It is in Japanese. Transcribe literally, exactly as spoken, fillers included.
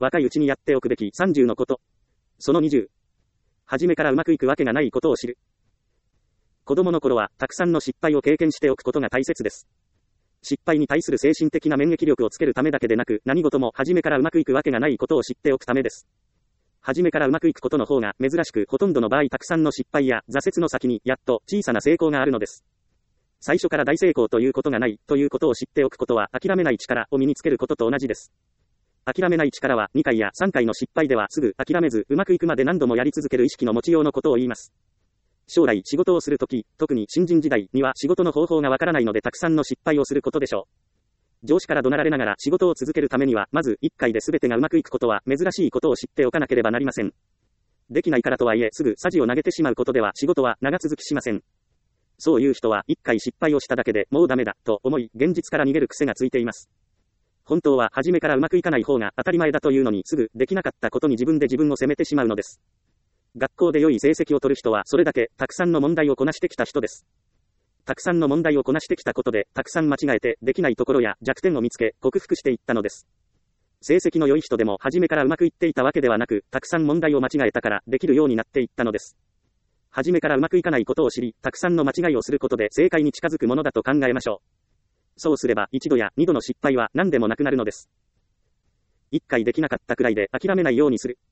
若いうちにやっておくべきさんじゅうのこと。そのにじゅう。初めからうまくいくわけがないことを知る。子供の頃は、たくさんの失敗を経験しておくことが大切です。失敗に対する精神的な免疫力をつけるためだけでなく、何事も初めからうまくいくわけがないことを知っておくためです。初めからうまくいくことの方が珍しく、ほとんどの場合たくさんの失敗や挫折の先にやっと小さな成功があるのです。最初から大成功ということがないということを知っておくことは諦めない力を身につけることと同じです。諦めない力はにかいやさんかいの失敗ではすぐ諦めずうまくいくまで何度もやり続ける意識の持ちようのことを言います。将来仕事をするとき、特に新人時代には仕事の方法がわからないのでたくさんの失敗をすることでしょう。上司から怒鳴られながら仕事を続けるためにはまずいっかいで全てがうまくいくことは珍しいことを知っておかなければなりません。できないからとはいえすぐ匙を投げてしまうことでは仕事は長続きしません。そういう人はいっかい失敗をしただけでもうダメだと思い現実から逃げる癖がついています。本当は初めからうまくいかない方が当たり前だというのにすぐできなかったことに自分で自分を責めてしまうのです。学校で良い成績を取る人はそれだけたくさんの問題をこなしてきた人です。たくさんの問題をこなしてきたことでたくさん間違えてできないところや弱点を見つけ克服していったのです。成績の良い人でも初めからうまくいっていたわけではなく、たくさん問題を間違えたからできるようになっていったのです。初めからうまくいかないことを知り、たくさんの間違いをすることで正解に近づくものだと考えましょう。そうすれば一度や二度の失敗は何でもなくなるのです。一回できなかったくらいで諦めないようにする。